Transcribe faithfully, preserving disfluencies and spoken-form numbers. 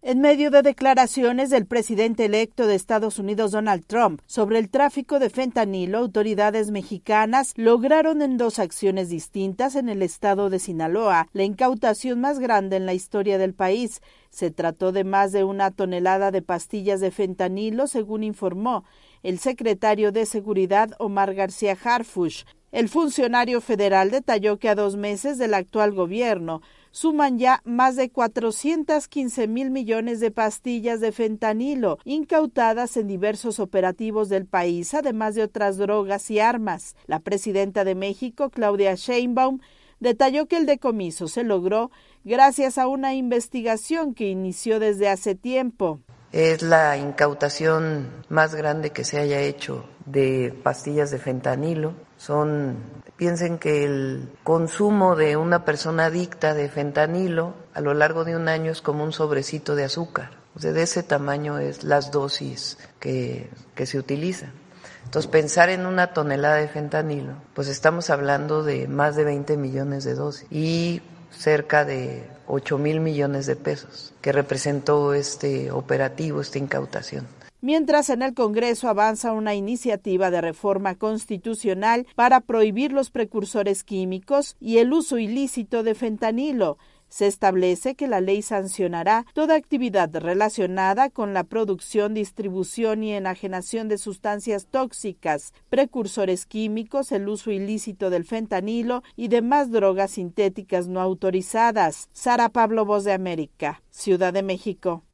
En medio de declaraciones del presidente electo de Estados Unidos, Donald Trump, sobre el tráfico de fentanilo, autoridades mexicanas lograron en dos acciones distintas en el estado de Sinaloa la incautación más grande en la historia del país. Se trató de más de una tonelada de pastillas de fentanilo, según informó el secretario de Seguridad, Omar García Harfuch. El funcionario federal detalló que a dos meses del actual gobierno suman ya más de cuatrocientos quince mil millones de pastillas de fentanilo incautadas en diversos operativos del país, además de otras drogas y armas. La presidenta de México, Claudia Sheinbaum, detalló que el decomiso se logró gracias a una investigación que inició desde hace tiempo. Es la incautación más grande que se haya hecho de pastillas de fentanilo. Son, piensen que el consumo de una persona adicta de fentanilo a lo largo de un año es como un sobrecito de azúcar. O sea, de ese tamaño es las dosis que, que se utilizan. Entonces, pensar en una tonelada de fentanilo, pues estamos hablando de más de veinte millones de dosis y cerca de ocho mil millones de pesos que representó este operativo, esta incautación. Mientras en el Congreso avanza una iniciativa de reforma constitucional para prohibir los precursores químicos y el uso ilícito de fentanilo. Se establece que la ley sancionará toda actividad relacionada con la producción, distribución y enajenación de sustancias tóxicas, precursores químicos, el uso ilícito del fentanilo y demás drogas sintéticas no autorizadas. Sara Pablo, Voz de América, Ciudad de México.